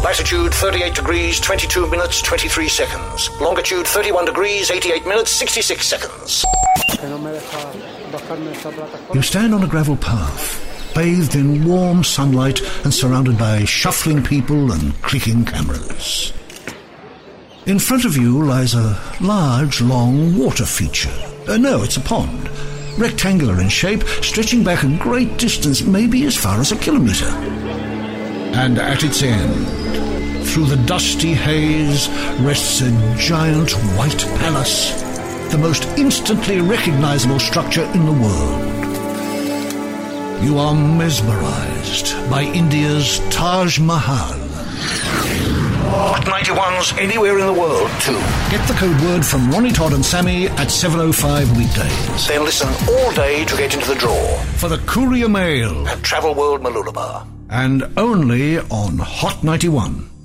Latitude 38 degrees, 22 minutes, 23 seconds. Longitude 31 degrees, 88 minutes, 66 seconds. You stand on a gravel path, bathed in warm sunlight and surrounded by shuffling people and clicking cameras. In front of you lies a large, long water feature. No, it's a pond. Rectangular in shape, stretching back a great distance, maybe as far as a kilometre. And at its end, through the dusty haze, rests a giant white palace, the most instantly recognisable structure in the world. You are mesmerised by India's Taj Mahal. Hot 91's anywhere in the world, too. Get the code word from Ronnie Todd and Sammy at 7:05 weekdays. Then listen all day to get into the draw. For the Courier Mail. At Travel World Mooloolaba. And only on Hot 91.